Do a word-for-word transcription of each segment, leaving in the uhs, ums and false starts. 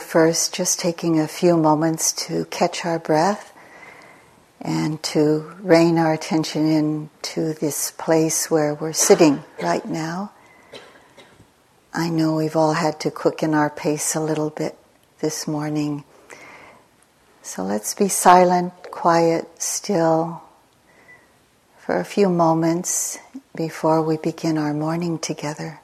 first just taking a few moments to catch our breath and to rein our attention into this place where we're sitting right now. I know we've all had to quicken our pace a little bit this morning. So let's be silent, quiet, still for a few moments before we begin our morning together.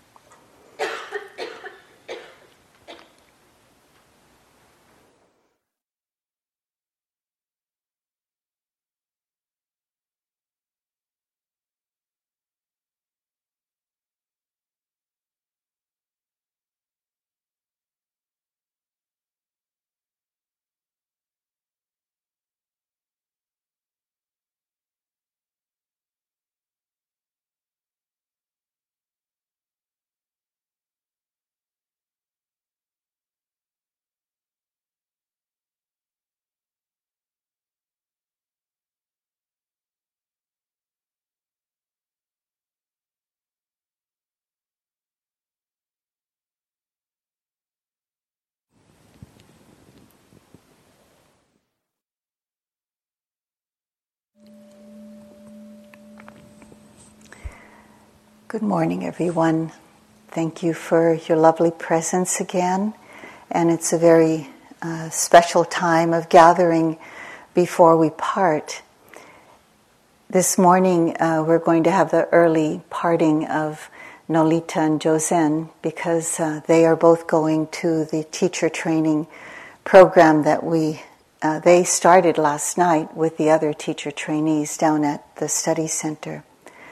Good morning, everyone. Thank you for your lovely presence again. And it's a very uh, special time of gathering before we part. This morning, uh, we're going to have the early parting of Nolita and Josen because uh, they are both going to the teacher training program that we uh, they started last night with the other teacher trainees down at the study center.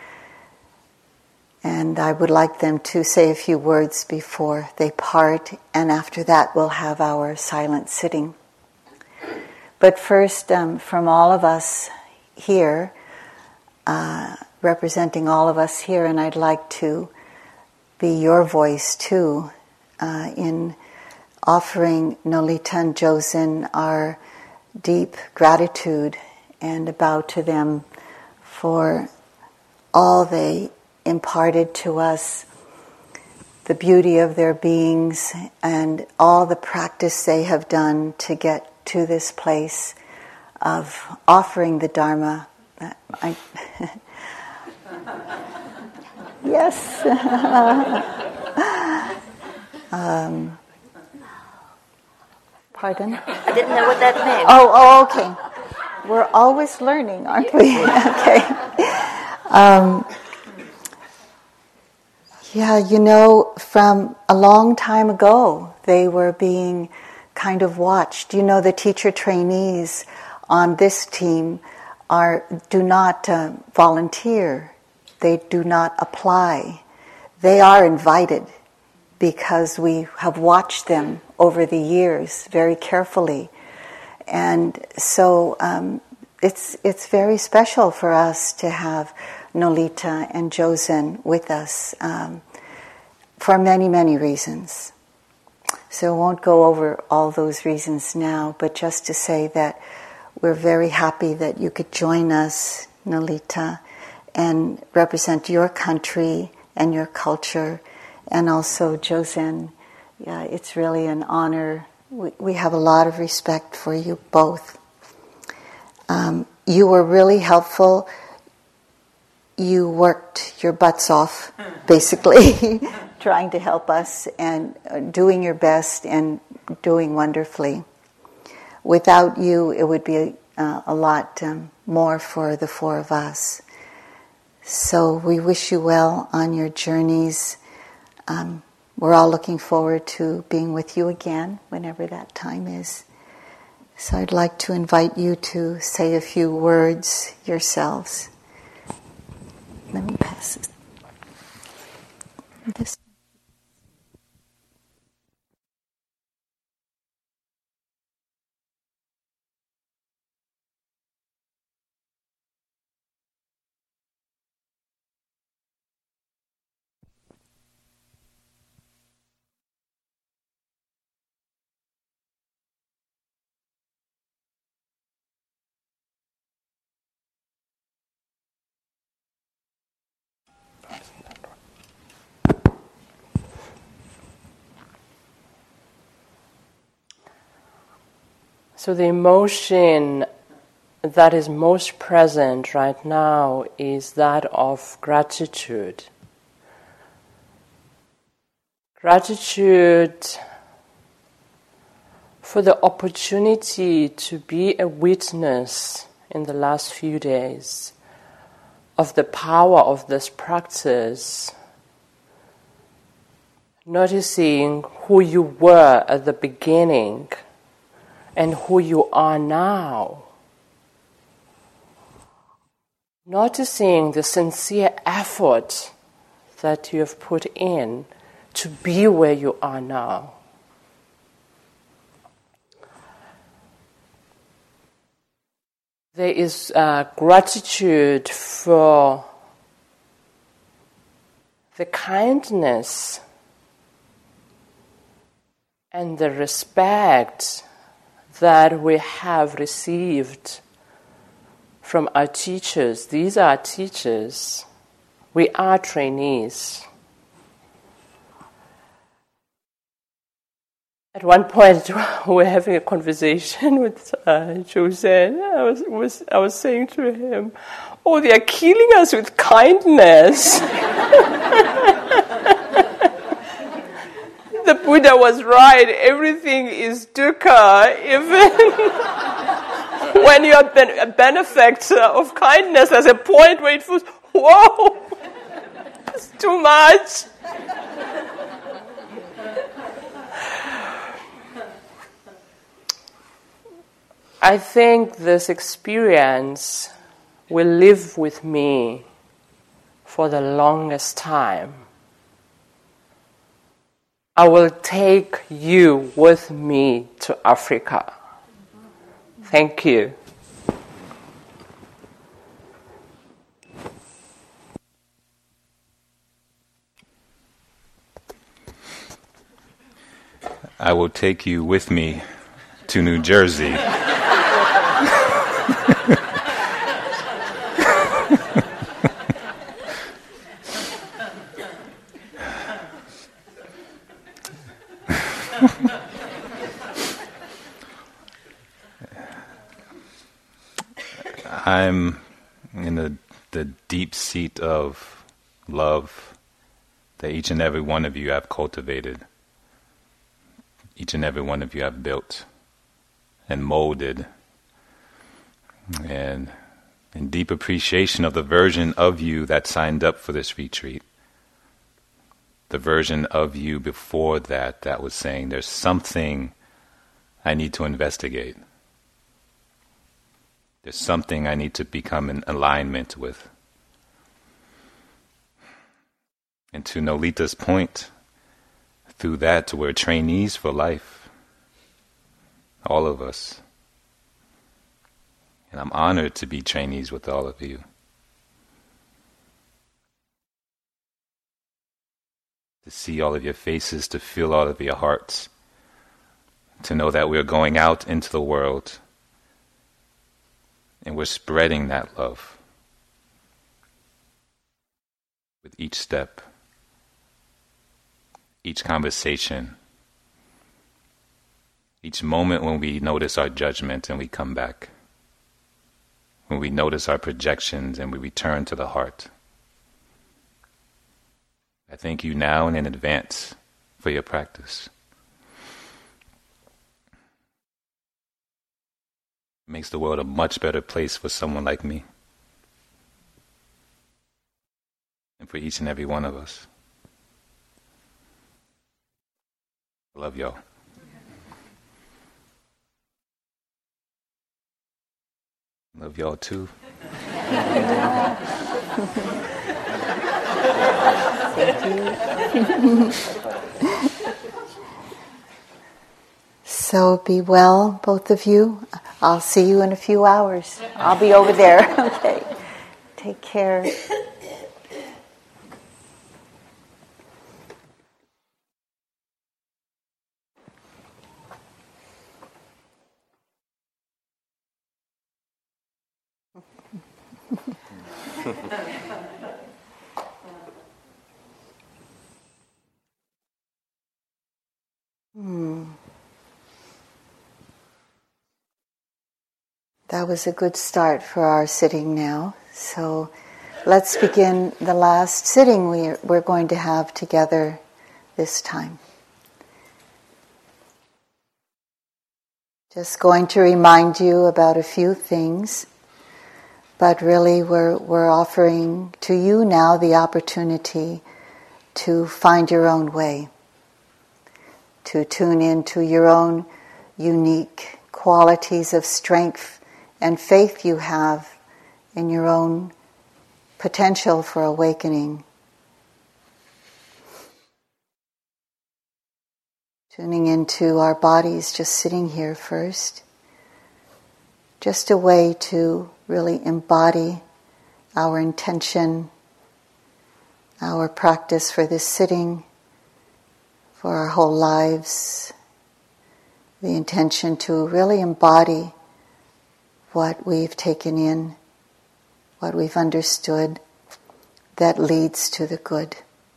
And I would like them to say a few words before they part, and after that we'll have our silent sitting. But first, um, from all of us here, uh, representing all of us here, and I'd like to be your voice too, uh, in offering Nolita and Josen our deep gratitude and a bow to them for all they imparted to us, the beauty of their beings and all the practice they have done to get to this place of offering the Dharma. I, yes. um, pardon? I didn't know what that meant. Oh, oh, okay. We're always learning, aren't we? Okay. Um, Yeah, you know, from a long time ago, they were being kind of watched. You know, the teacher trainees on this team are do not uh, volunteer. They do not apply. They are invited because we have watched them over the years very carefully. And so um, it's it's very special for us to have Nolita and Josen with us um, for many, many reasons. So I won't go over all those reasons now, but just to say that we're very happy that you could join us, Nolita, and represent your country and your culture, and also Josen. Yeah, it's really an honor. We, we have a lot of respect for you both. Um, you were really helpful. You worked your butts off, basically, trying to help us and doing your best and doing wonderfully. Without you, it would be uh, a lot um, more for the four of us. So we wish you well on your journeys. Um, we're all looking forward to being with you again, whenever that time is. So I'd like to invite you to say a few words yourselves. Let me pass this. this. So the emotion that is most present right now is that of gratitude. Gratitude for the opportunity to be a witness in the last few days of the power of this practice. Noticing who you were at the beginning and who you are now. Noticing the sincere effort that you have put in to be where you are now. There is uh, gratitude for the kindness and the respect that we have received from our teachers. These are our teachers. We are trainees. At one point, we were having a conversation with uh, Jose. I was, was I was saying to him, "Oh, they are killing us with kindness." The Buddha was right. Everything is dukkha. Even when you are ben- a benefactor of kindness, there's a point where it feels, whoa, it's too much. I think this experience will live with me for the longest time. I will take you with me to Africa. Thank you. I will take you with me to New Jersey. I'm in the, the deep seat of love that each and every one of you have cultivated, each and every one of you have built and molded, and in deep appreciation of the version of you that signed up for this retreat, the version of you before that that was saying, there's something I need to investigate. There's something I need to become in alignment with. And to Nolita's point, through that we're trainees for life. All of us. And I'm honored to be trainees with all of you. To see all of your faces, to feel all of your hearts. To know that we're going out into the world and we're spreading that love with each step, each conversation, each moment when we notice our judgment and we come back, when we notice our projections and we return to the heart. I thank you now and in advance for your practice. It makes the world a much better place for someone like me and for each and every one of us. I love y'all. Love y'all too. Thank you. So be well, both of you. I'll see you in a few hours. I'll be over there. Okay. Take care. Hmm. That was a good start for our sitting now. So let's begin the last sitting we, we're going to have together this time. Just going to remind you about a few things, but really we're, we're offering to you now the opportunity to find your own way, to tune into your own unique qualities of strength and faith you have in your own potential for awakening. Tuning into our bodies, just sitting here first. Just a way to really embody our intention, our practice for this sitting, for our whole lives. The intention to really embody what we've taken in, what we've understood that leads to the good.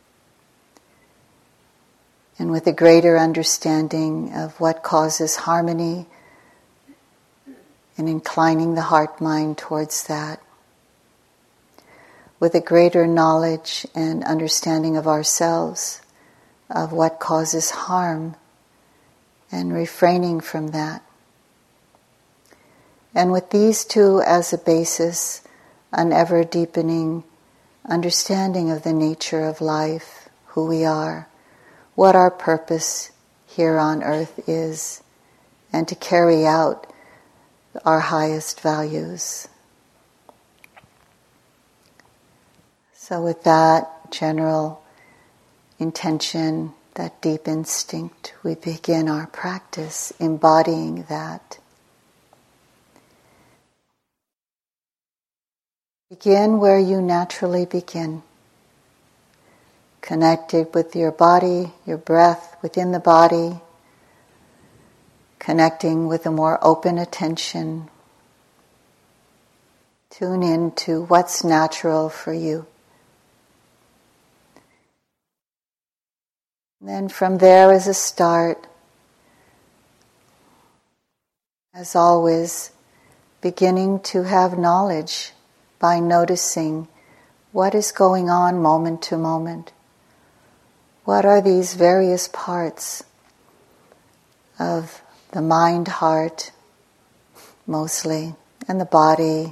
And with a greater understanding of what causes harmony and inclining the heart-mind towards that. With a greater knowledge and understanding of ourselves, of what causes harm, and refraining from that. And with these two as a basis, an ever-deepening understanding of the nature of life, who we are, what our purpose here on earth is, and to carry out our highest values. So with that general intention, that deep instinct, we begin our practice embodying that. Begin where you naturally begin. Connected with your body, your breath within the body. Connecting with a more open attention. Tune in to what's natural for you. Then from there as a start, as always, beginning to have knowledge by noticing what is going on moment to moment. What are these various parts of the mind, heart, mostly, and the body?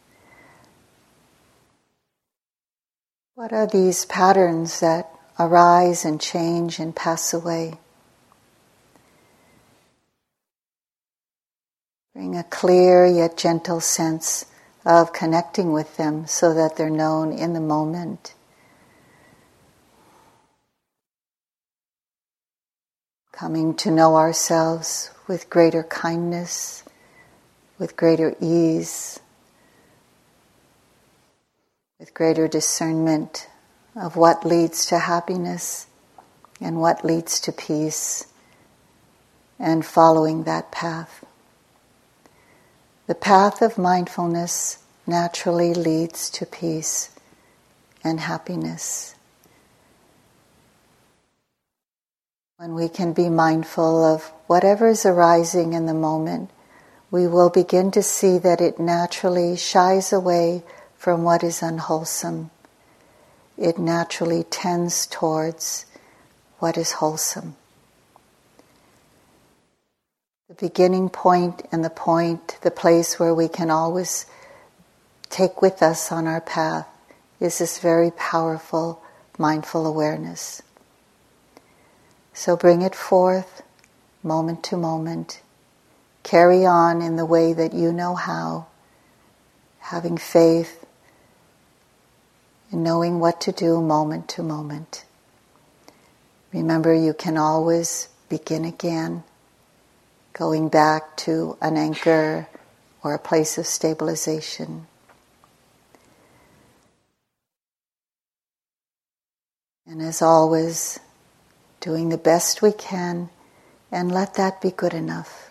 What are these patterns that arise and change and pass away? Bring a clear yet gentle sense of connecting with them so that they're known in the moment. Coming to know ourselves with greater kindness, with greater ease, with greater discernment of what leads to happiness and what leads to peace, and following that path. The path of mindfulness naturally leads to peace and happiness. When we can be mindful of whatever is arising in the moment, we will begin to see that it naturally shies away from what is unwholesome. It naturally tends towards what is wholesome. The beginning point and the point, the place where we can always take with us on our path, is this very powerful mindful awareness. So bring it forth, moment to moment. Carry on in the way that you know how, having faith in knowing what to do moment to moment. Remember, you can always begin again, going back to an anchor or a place of stabilization. And as always, doing the best we can, and let that be good enough.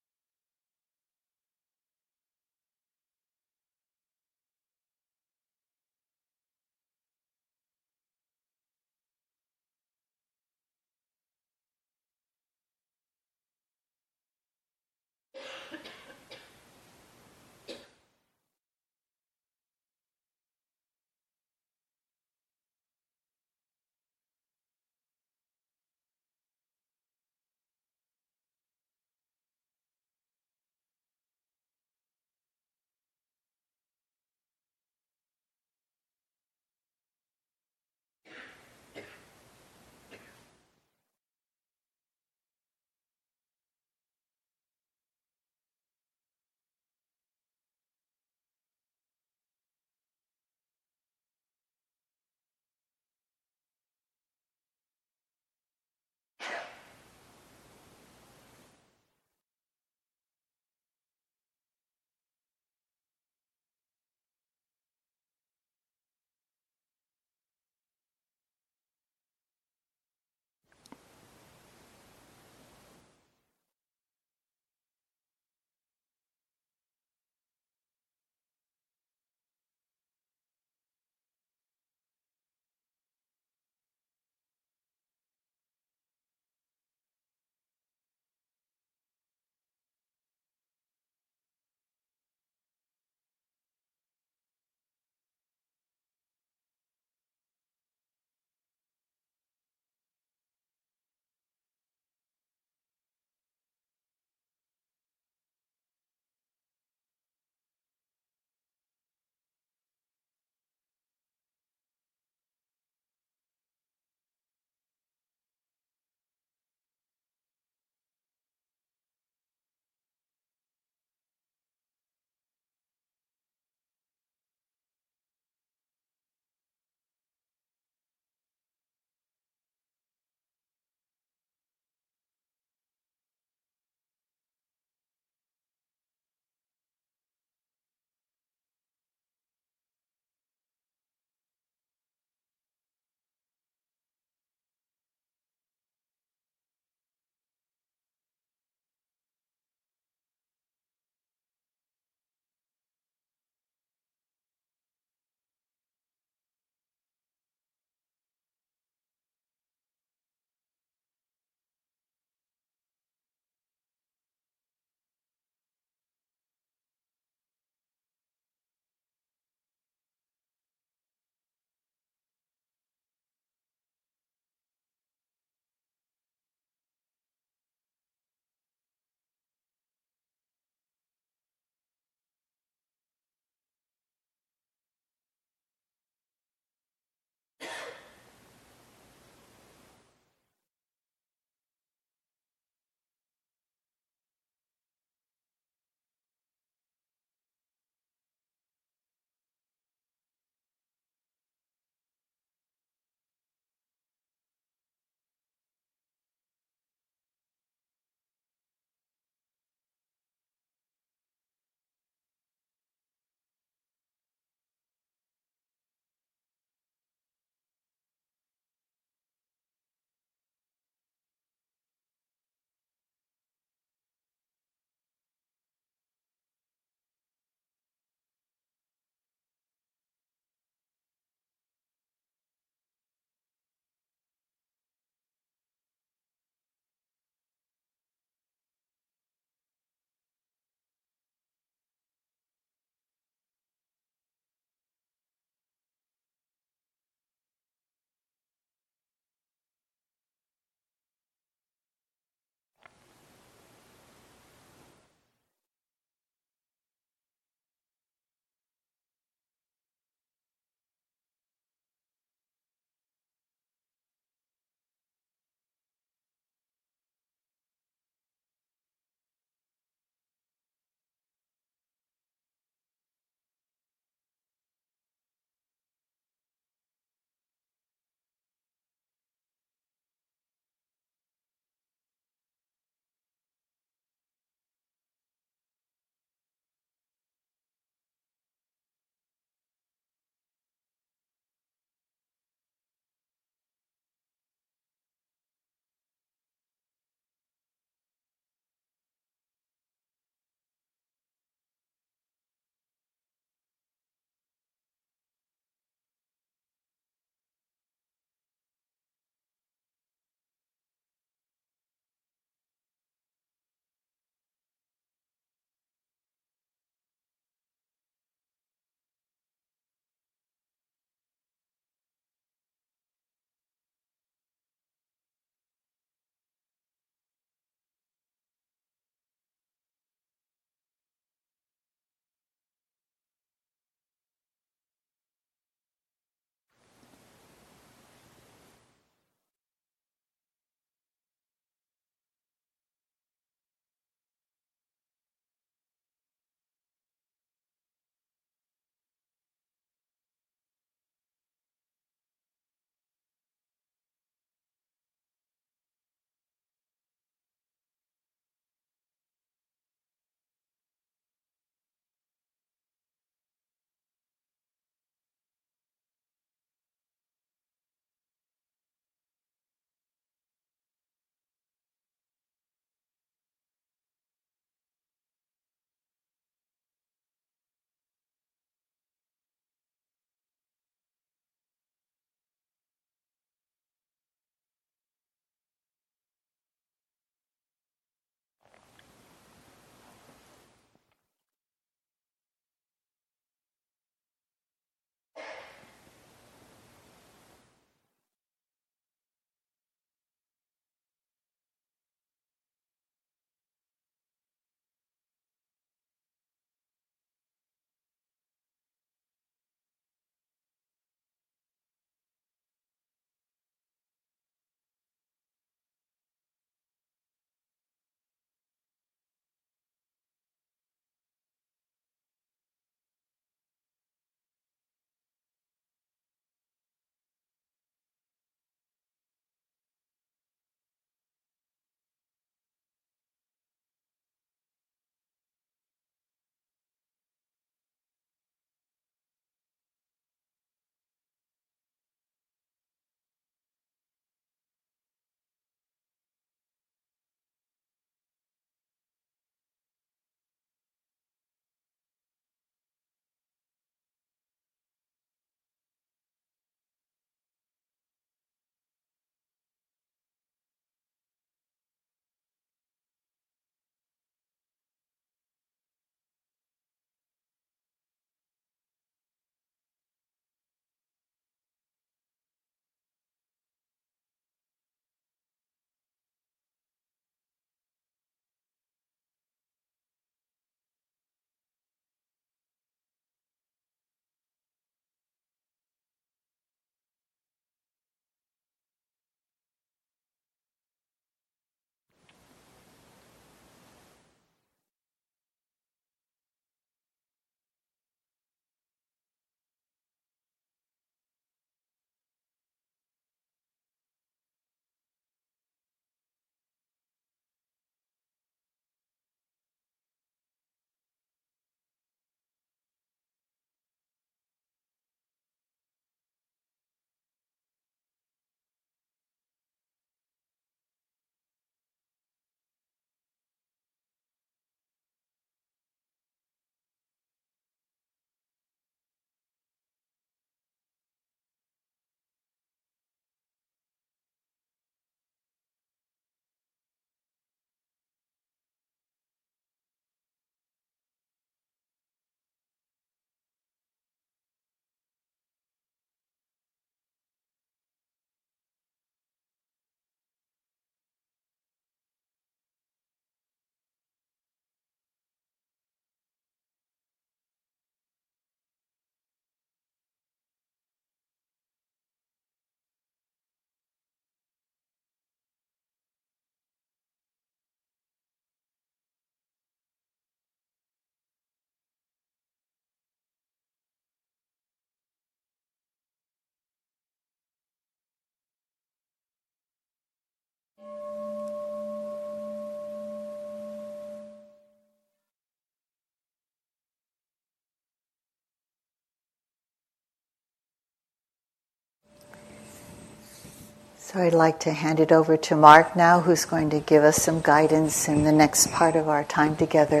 So I'd like to hand it over to Mark now, who's going to give us some guidance in the next part of our time together.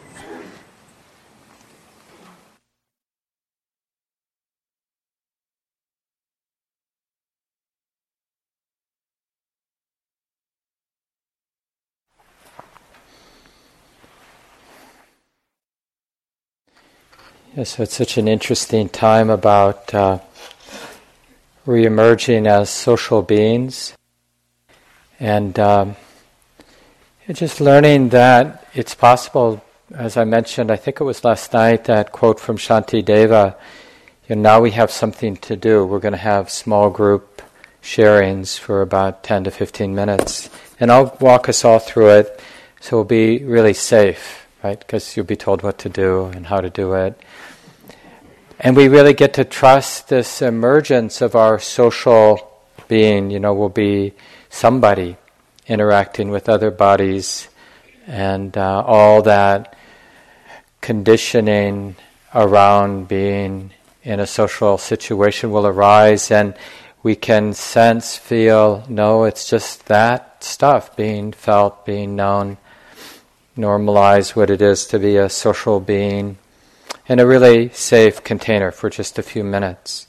Yes, so it's such an interesting time about uh, re-emerging as social beings, and um, just learning that it's possible. As I mentioned, I think it was last night, that quote from Shanti Deva, you know, now we have something to do. We're going to have small group sharings for about ten to fifteen minutes, and I'll walk us all through it, so we'll be really safe, right? Because you'll be told what to do and how to do it. And we really get to trust this emergence of our social being. You know, we'll be somebody interacting with other bodies, and uh, all that conditioning around being in a social situation will arise, and we can sense, feel, know it's just that stuff being felt, being known, normalize what it is to be a social being in a really safe container for just a few minutes.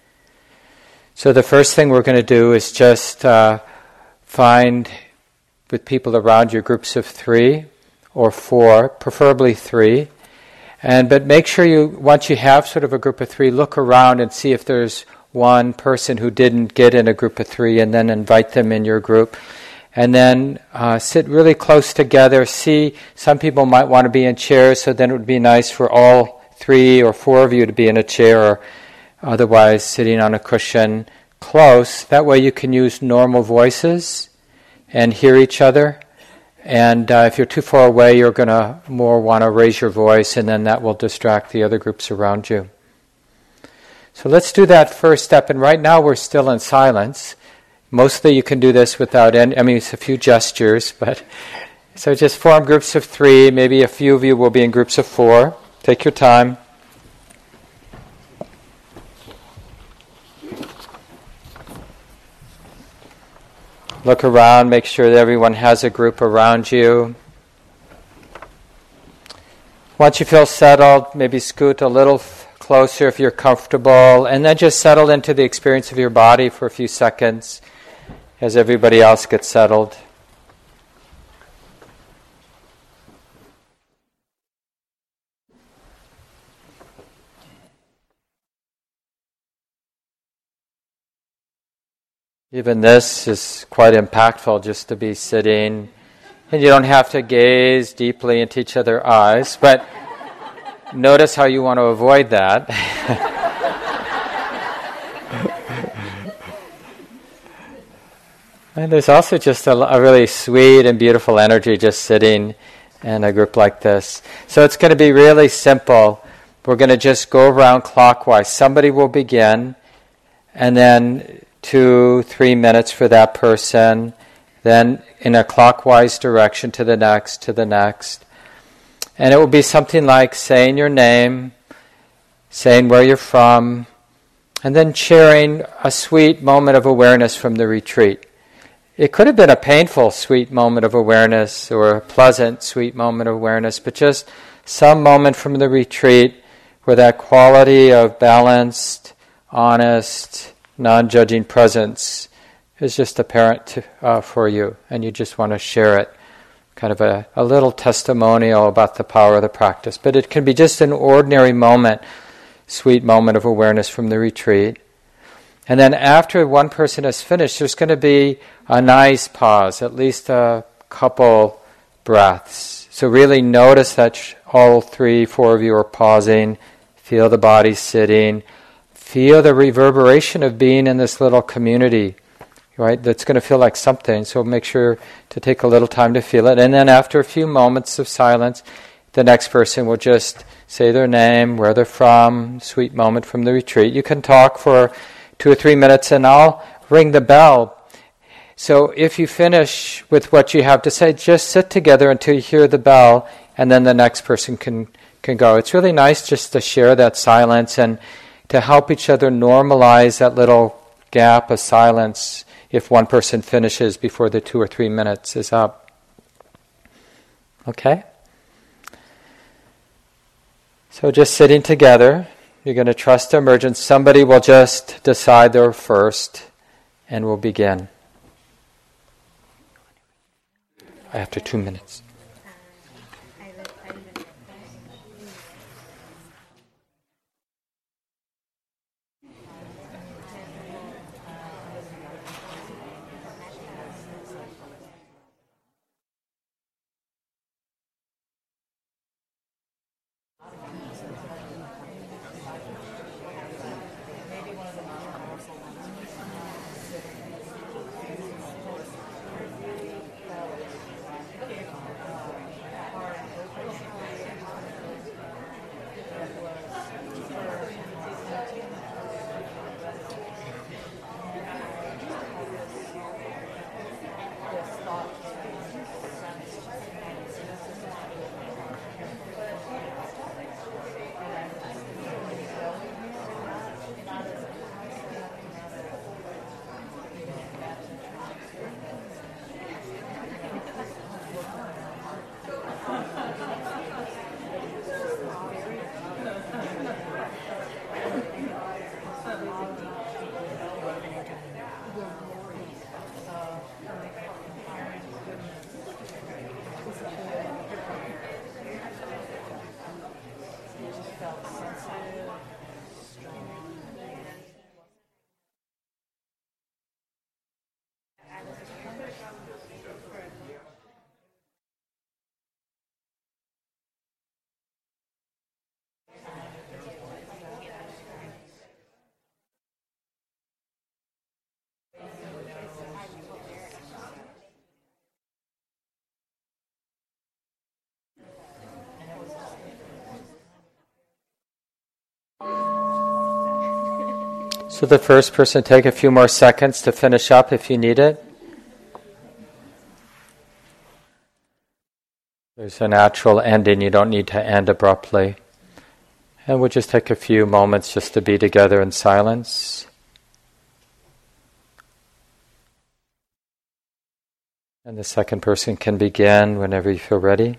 So the first thing we're going to do is just uh, find with people around you groups of three or four, preferably three, and but make sure you, once you have sort of a group of three, look around and see if there's one person who didn't get in a group of three, and then invite them in your group. And then uh, sit really close together. See, some people might want to be in chairs, so then it would be nice for all three or four of you to be in a chair, or otherwise sitting on a cushion close. That way you can use normal voices and hear each other. And uh, if you're too far away, you're going to more want to raise your voice, and then that will distract the other groups around you. So let's do that first step. And right now we're still in silence. Mostly you can do this without any, I mean, it's a few gestures, but so just form groups of three. Maybe a few of you will be in groups of four. Take your time. Look around, make sure that everyone has a group around you. Once you feel settled, maybe scoot a little f- closer if you're comfortable, and then just settle into the experience of your body for a few seconds as everybody else gets settled. Even this is quite impactful, just to be sitting. And you don't have to gaze deeply into each other's eyes, but notice how you want to avoid that. And there's also just a, a really sweet and beautiful energy just sitting in a group like this. So it's going to be really simple. We're going to just go around clockwise. Somebody will begin, and then two, three minutes for that person, then in a clockwise direction to the next, to the next. And it will be something like saying your name, saying where you're from, and then sharing a sweet moment of awareness from the retreat. It could have been a painful, sweet moment of awareness, or a pleasant, sweet moment of awareness, but just some moment from the retreat where that quality of balanced, honest, non-judging presence is just apparent to, uh, for you, and you just want to share it. Kind of a, a little testimonial about the power of the practice. But it can be just an ordinary moment, sweet moment of awareness from the retreat. And then after one person has finished, there's going to be a nice pause, at least a couple breaths. So really notice that sh- all three, four of you are pausing. Feel the body sitting. Feel the reverberation of being in this little community, right? That's going to feel like something, so make sure to take a little time to feel it. And then after a few moments of silence, the next person will just say their name, where they're from, sweet moment from the retreat. You can talk for two or three minutes, and I'll ring the bell. So if you finish with what you have to say, just sit together until you hear the bell, and then the next person can, can go. It's really nice just to share that silence and to help each other normalize that little gap of silence if one person finishes before the two or three minutes is up. Okay? So just sitting together, you're going to trust emergence. Somebody will just decide they're first, and we'll begin. After two minutes. So the first person, take a few more seconds to finish up if you need it. There's a natural ending, you don't need to end abruptly. And we'll just take a few moments just to be together in silence. And the second person can begin whenever you feel ready.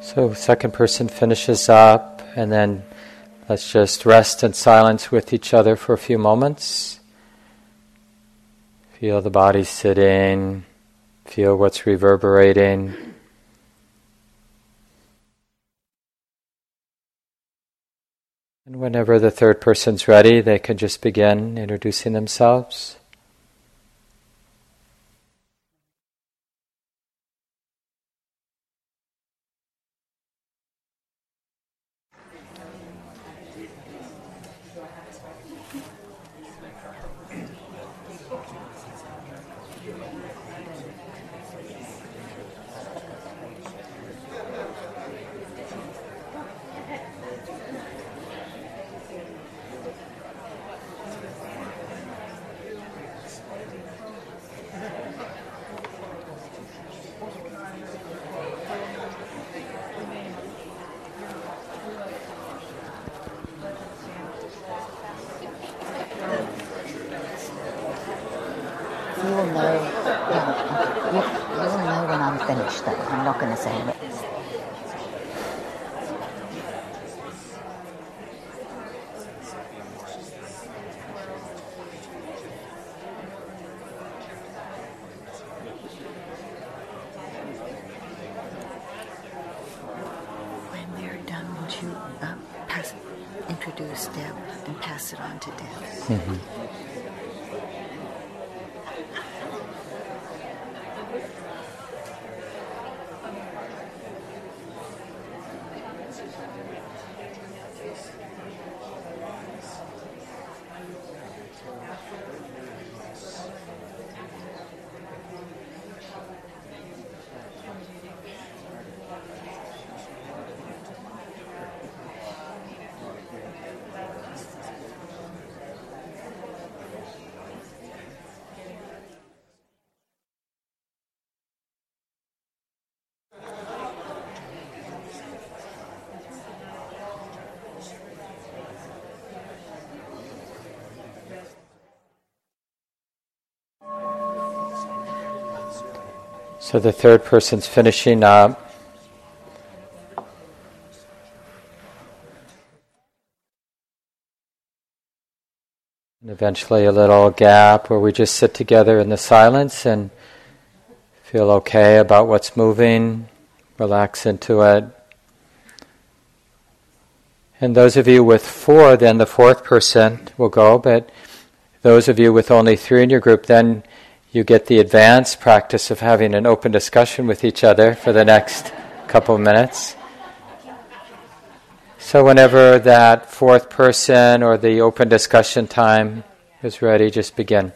So second person finishes up, and then let's just rest in silence with each other for a few moments. Feel the body sitting, feel what's reverberating. And whenever the third person's ready, they can just begin introducing themselves. You will know, yeah, you, you will know when I'm finished, though. I'm not going to say it. When they're done, won't you uh, pass, introduce Deb and pass it on to Deb? Mm-hmm. So the third person's finishing up. And eventually a little gap where we just sit together in the silence and feel okay about what's moving, relax into it. And those of you with four, then the fourth person will go, but those of you with only three in your group, then you get the advanced practice of having an open discussion with each other for the next couple of minutes. So whenever that fourth person or the open discussion time is ready, just begin.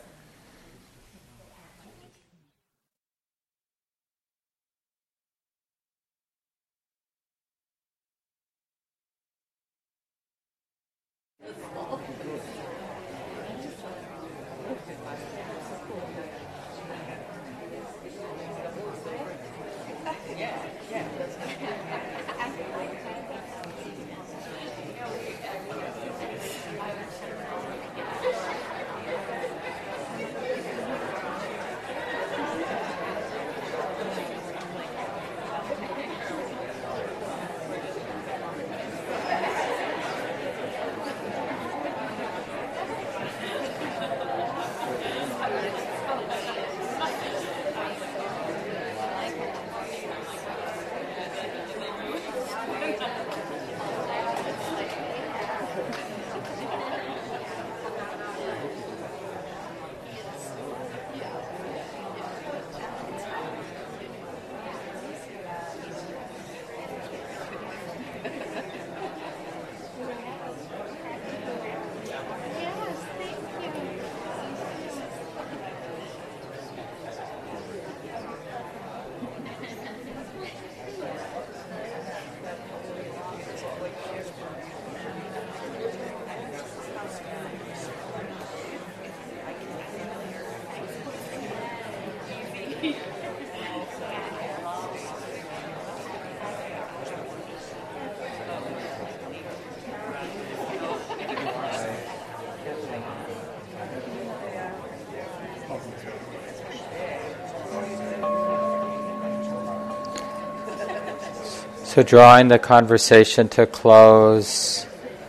So drawing the conversation to close.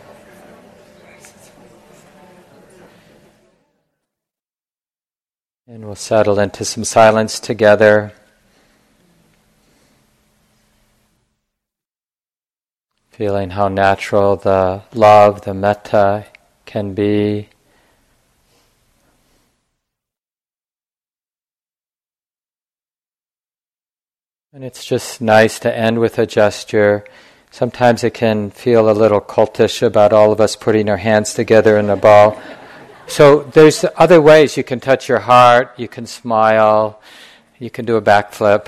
And we'll settle into some silence together. Feeling how natural the love, the metta can be. And it's just nice to end with a gesture. Sometimes it can feel a little cultish about all of us putting our hands together in a ball. So there's other ways you can touch your heart, you can smile, you can do a backflip.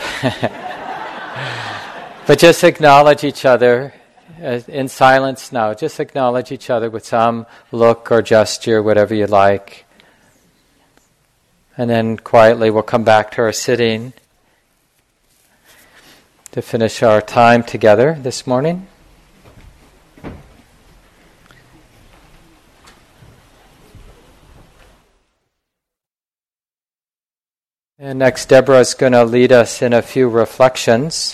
But just acknowledge each other in silence now. Just acknowledge each other with some look or gesture, whatever you like. And then quietly we'll come back to our sitting to finish our time together this morning. And next, Deborah is going to lead us in a few reflections.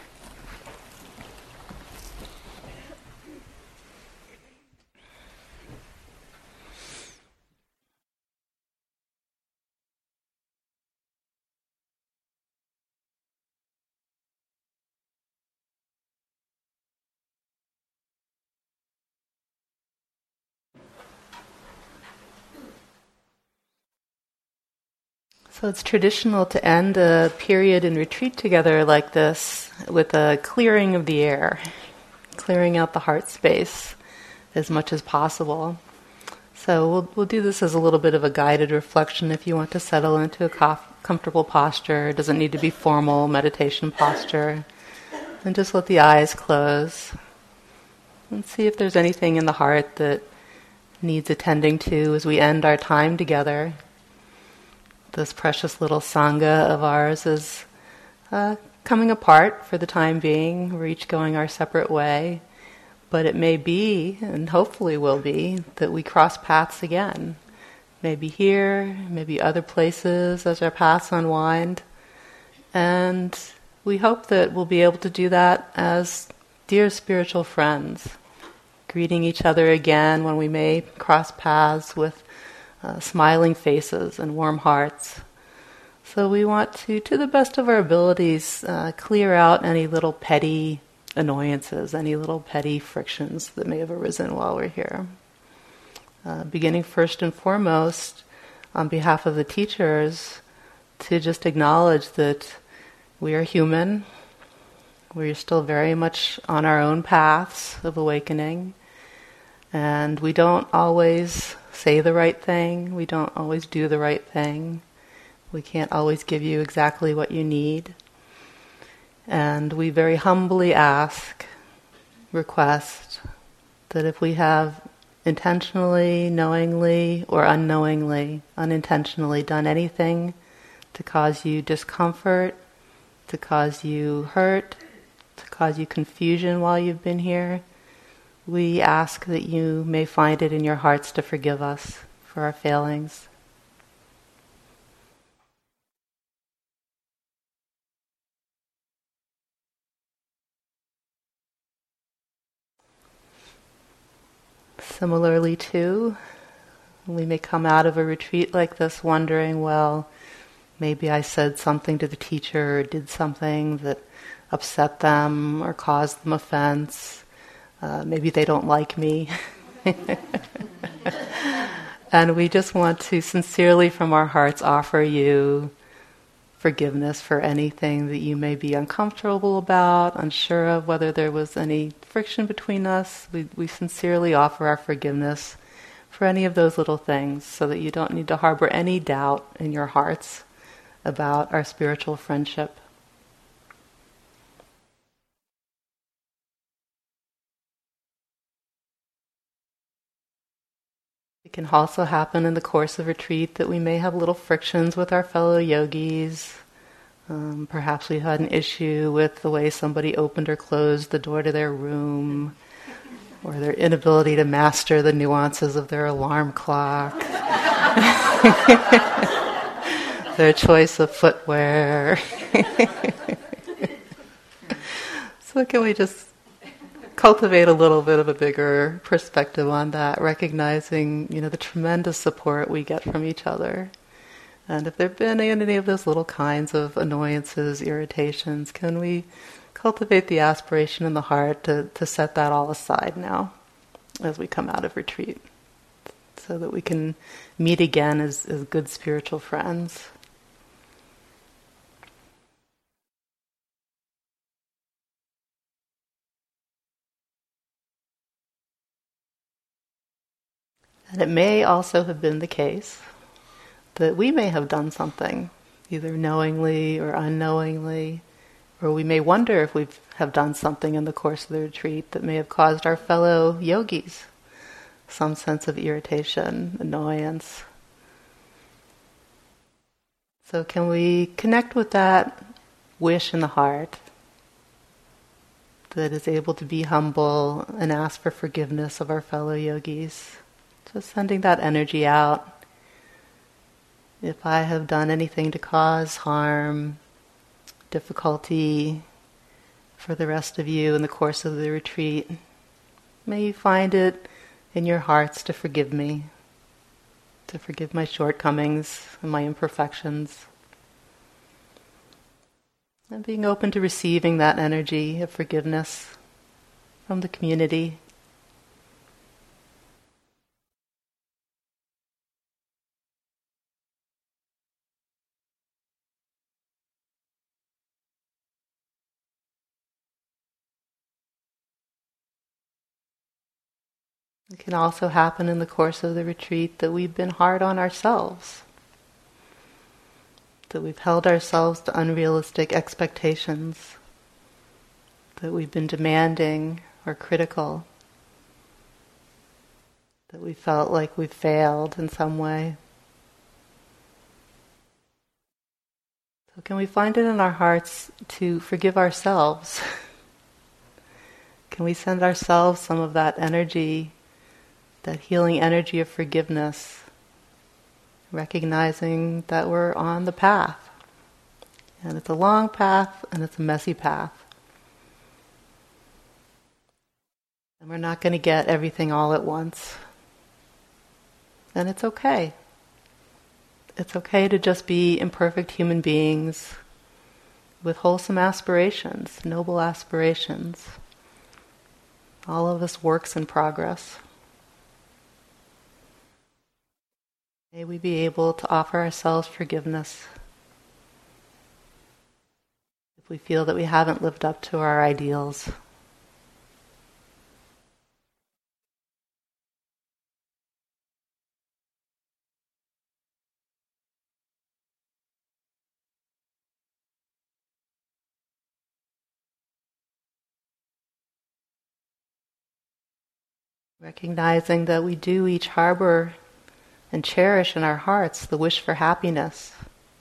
So it's traditional to end a period in retreat together like this with a clearing of the air, clearing out the heart space as much as possible. So we'll we'll do this as a little bit of a guided reflection if you want to settle into a com- comfortable posture. It doesn't need to be formal meditation posture. And just let the eyes close and see if there's anything in the heart that needs attending to as we end our time together. This precious little Sangha of ours is uh, coming apart for the time being. We're each going our separate way. But it may be, and hopefully will be, that we cross paths again. Maybe here, maybe other places as our paths unwind. And we hope that we'll be able to do that as dear spiritual friends, greeting each other again when we may cross paths with Uh, smiling faces and warm hearts. So we want to, to the best of our abilities, uh, clear out any little petty annoyances, any little petty frictions that may have arisen while we're here. Uh, beginning first and foremost, on behalf of the teachers, to just acknowledge that we are human, we're still very much on our own paths of awakening, and we don't always say the right thing, we don't always do the right thing, we can't always give you exactly what you need. And we very humbly ask, request, that if we have intentionally, knowingly, or unknowingly, unintentionally done anything to cause you discomfort, to cause you hurt, to cause you confusion while you've been here, we ask that you may find it in your hearts to forgive us for our failings. Similarly, too, we may come out of a retreat like this wondering, well, maybe I said something to the teacher or did something that upset them or caused them offense. Uh, maybe they don't like me. And we just want to sincerely from our hearts offer you forgiveness for anything that you may be uncomfortable about, unsure of whether there was any friction between us. We, we sincerely offer our forgiveness for any of those little things so that you don't need to harbor any doubt in your hearts about our spiritual friendship. It can also happen in the course of retreat that we may have little frictions with our fellow yogis. Um, perhaps we had an issue with the way somebody opened or closed the door to their room, or their inability to master the nuances of their alarm clock, their choice of footwear. So can we just cultivate a little bit of a bigger perspective on that, recognizing, you know, the tremendous support we get from each other. And if there have been any of those little kinds of annoyances, irritations, can we cultivate the aspiration in the heart to, to set that all aside now as we come out of retreat, so that we can meet again as, as good spiritual friends. And it may also have been the case that we may have done something, either knowingly or unknowingly, or we may wonder if we have done something in the course of the retreat that may have caused our fellow yogis some sense of irritation, annoyance. So can we connect with that wish in the heart that is able to be humble and ask for forgiveness of our fellow yogis? Just sending that energy out. If I have done anything to cause harm, difficulty for the rest of you in the course of the retreat, may you find it in your hearts to forgive me, to forgive my shortcomings and my imperfections. And being open to receiving that energy of forgiveness from the community. It can also happen in the course of the retreat that we've been hard on ourselves, that we've held ourselves to unrealistic expectations, that we've been demanding or critical, that we felt like we've failed in some way. So can we find it in our hearts to forgive ourselves? Can we send ourselves some of that energy, that healing energy of forgiveness, recognizing that we're on the path. And it's a long path and it's a messy path. And we're not going to get everything all at once. And it's okay. It's okay to just be imperfect human beings with wholesome aspirations, noble aspirations. All of us works in progress. May we be able to offer ourselves forgiveness if we feel that we haven't lived up to our ideals. Recognizing that we do each harbor and cherish in our hearts the wish for happiness.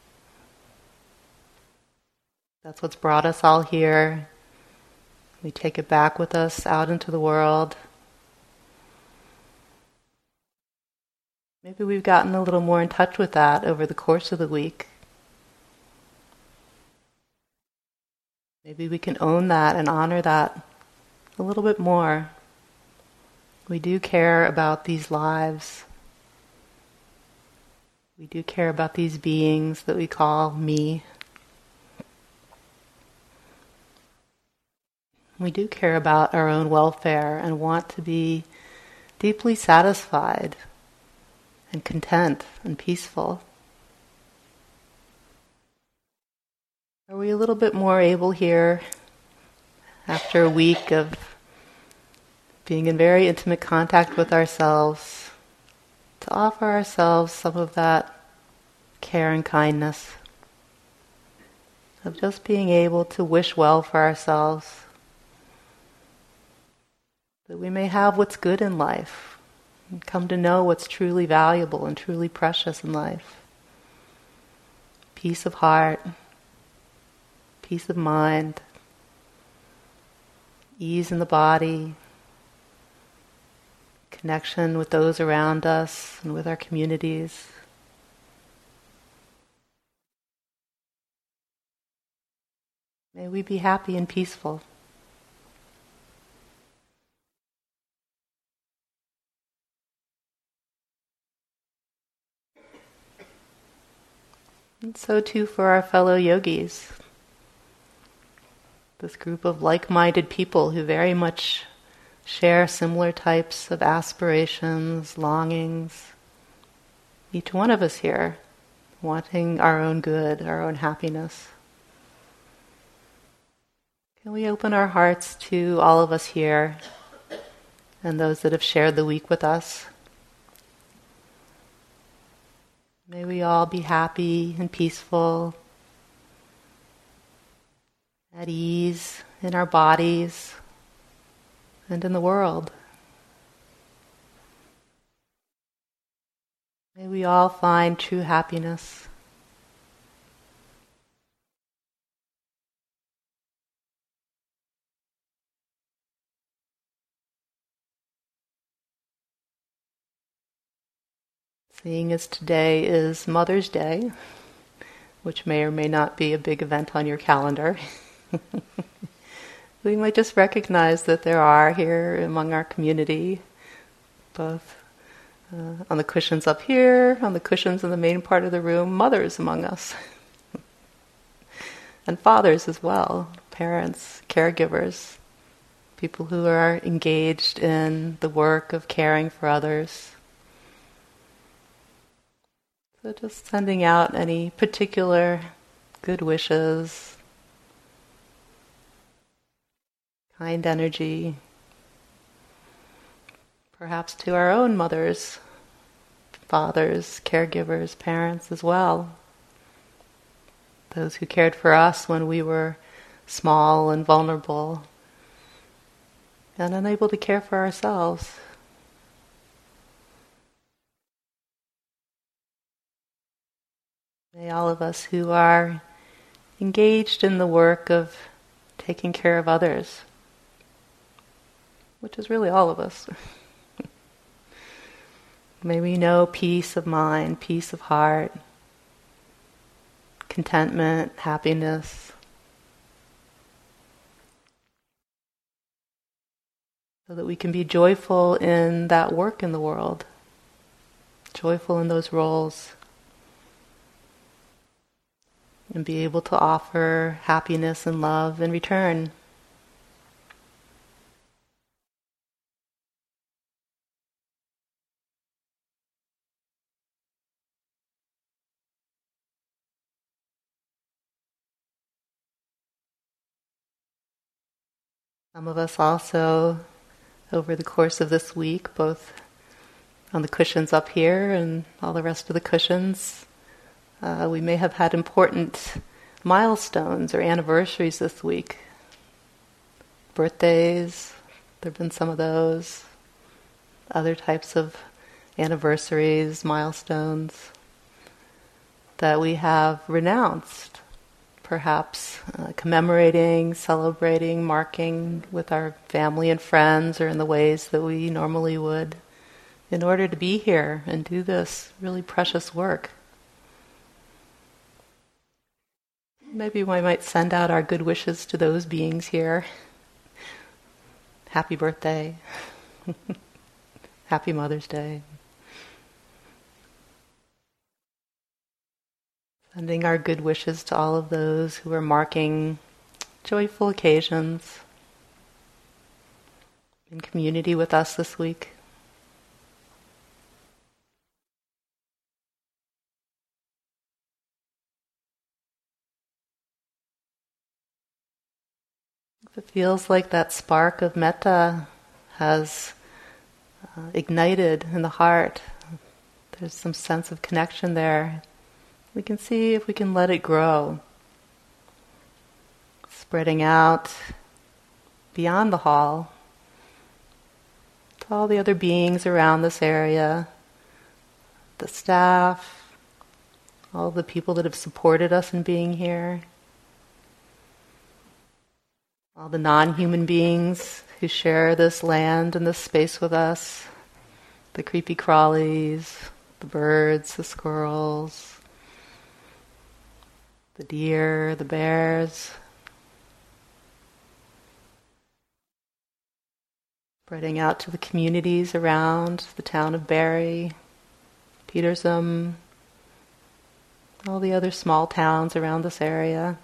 That's what's brought us all here. We take it back with us out into the world. Maybe we've gotten a little more in touch with that over the course of the week. Maybe we can own that and honor that a little bit more. We do care about these lives. We do care about these beings that we call me. We do care about our own welfare and want to be deeply satisfied and content and peaceful. Are we a little bit more able here, after a week of being in very intimate contact with ourselves, to offer ourselves some of that care and kindness, of just being able to wish well for ourselves, that we may have what's good in life, and come to know what's truly valuable and truly precious in life. Peace of heart, peace of mind, ease in the body, connection with those around us and with our communities. May we be happy and peaceful. And so too for our fellow yogis. This group of like-minded people who very much share similar types of aspirations, longings. Each one of us here wanting our own good, our own happiness. Can we open our hearts to all of us here and those that have shared the week with us? May we all be happy and peaceful, at ease in our bodies and in the world. May we all find true happiness. Seeing as today is Mother's Day, which may or may not be a big event on your calendar, we might just recognize that there are here among our community, both uh, on the cushions up here, on the cushions in the main part of the room, mothers among us. And fathers as well, parents, caregivers, people who are engaged in the work of caring for others. So just sending out any particular good wishes, kind energy, perhaps to our own mothers, fathers, caregivers, parents as well. Those who cared for us when we were small and vulnerable and unable to care for ourselves. May all of us who are engaged in the work of taking care of others, which is really all of us, may we know peace of mind, peace of heart, contentment, happiness, so that we can be joyful in that work in the world, joyful in those roles, and be able to offer happiness and love in return. Some of us also, over the course of this week, both on the cushions up here and all the rest of the cushions, Uh, we may have had important milestones or anniversaries this week. Birthdays, there have been some of those. Other types of anniversaries, milestones that we have renounced. Perhaps uh, commemorating, celebrating, marking with our family and friends or in the ways that we normally would in order to be here and do this really precious work. Maybe we might send out our good wishes to those beings here. Happy birthday. Happy Mother's Day. Sending our good wishes to all of those who are marking joyful occasions in community with us this week. It feels like that spark of metta has uh, ignited in the heart. There's some sense of connection there. We can see if we can let it grow, spreading out beyond the hall to all the other beings around this area, the staff, all the people that have supported us in being here, all the non-human beings who share this land and this space with us, the creepy crawlies, the birds, the squirrels, the deer, the bears, spreading out to the communities around the town of Barrie, Petersum, all the other small towns around this area,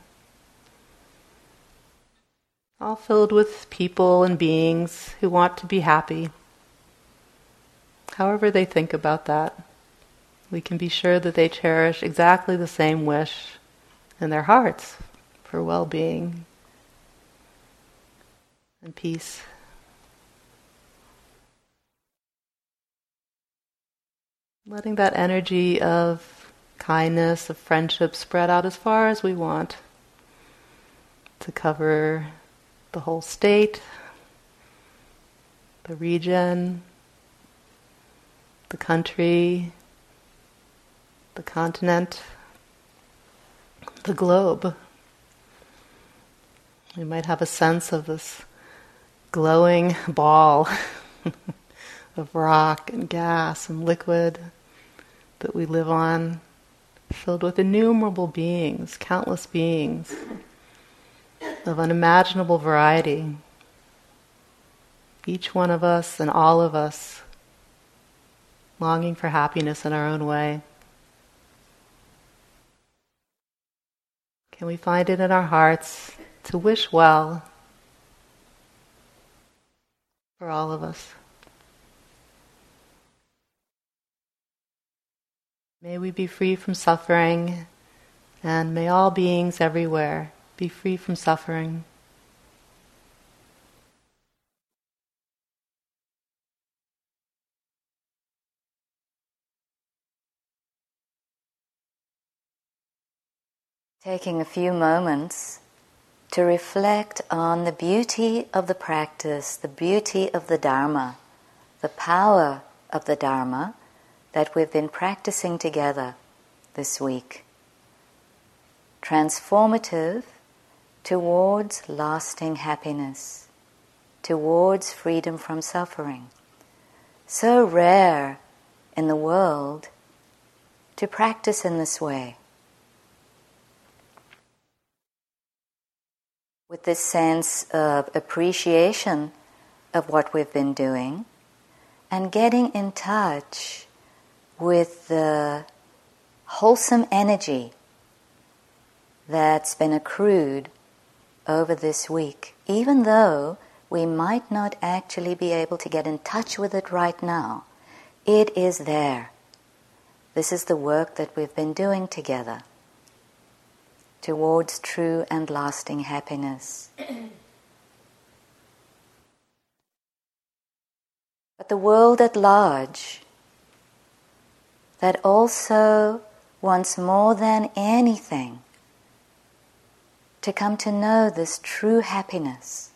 all filled with people and beings who want to be happy. However they think about that, we can be sure that they cherish exactly the same wish in their hearts for well-being and peace. Letting that energy of kindness, of friendship spread out as far as we want to cover the whole state, the region, the country, the continent, the globe. We might have a sense of this glowing ball of rock and gas and liquid that we live on, filled with innumerable beings, countless beings of unimaginable variety. Each one of us and all of us longing for happiness in our own way. Can we find it in our hearts to wish well for all of us? May we be free from suffering, and may all beings everywhere be free from suffering. Taking a few moments to reflect on the beauty of the practice, the beauty of the Dharma, the power of the Dharma that we've been practicing together this week. Transformative towards lasting happiness, towards freedom from suffering. So rare in the world to practice in this way. With this sense of appreciation of what we've been doing and getting in touch with the wholesome energy that's been accrued over this week, even though we might not actually be able to get in touch with it right now. It is there. This is the work that we've been doing together towards true and lasting happiness. But the world at large, that also wants more than anything to come to know this true happiness,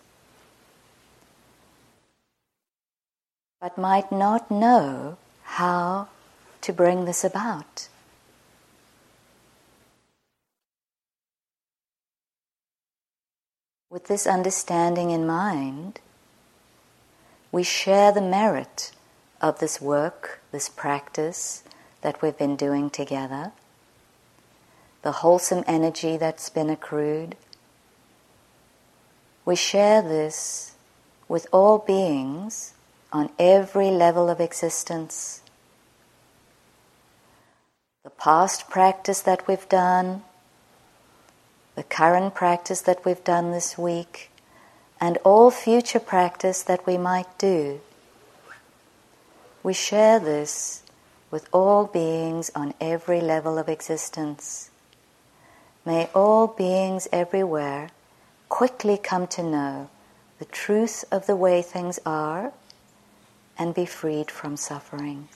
but might not know how to bring this about. With this understanding in mind, we share the merit of this work, this practice that we've been doing together, the wholesome energy that's been accrued. We share this with all beings on every level of existence. The past practice that we've done, the current practice that we've done this week, and all future practice that we might do. We share this with all beings on every level of existence. May all beings everywhere quickly come to know the truth of the way things are and be freed from suffering.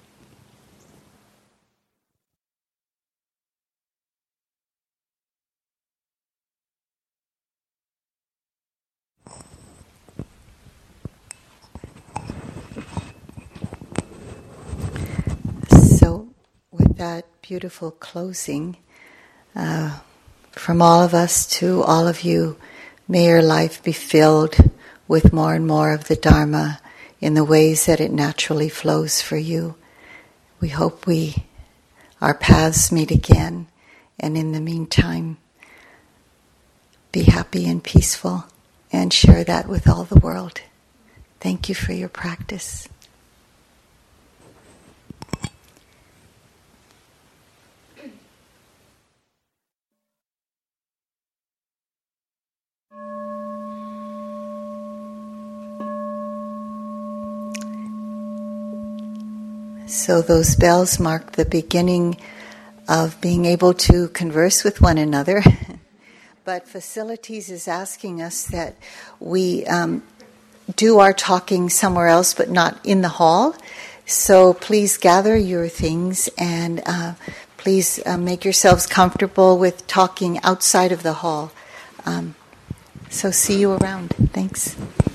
So, with that beautiful closing, uh, from all of us to all of you, may your life be filled with more and more of the Dharma in the ways that it naturally flows for you. We hope we, our paths meet again, and in the meantime, be happy and peaceful and share that with all the world. Thank you for your practice. So those bells mark the beginning of being able to converse with one another. But Facilities is asking us that we um, do our talking somewhere else, but not in the hall. So please gather your things and uh, please uh, make yourselves comfortable with talking outside of the hall. Um, so see you around. Thanks.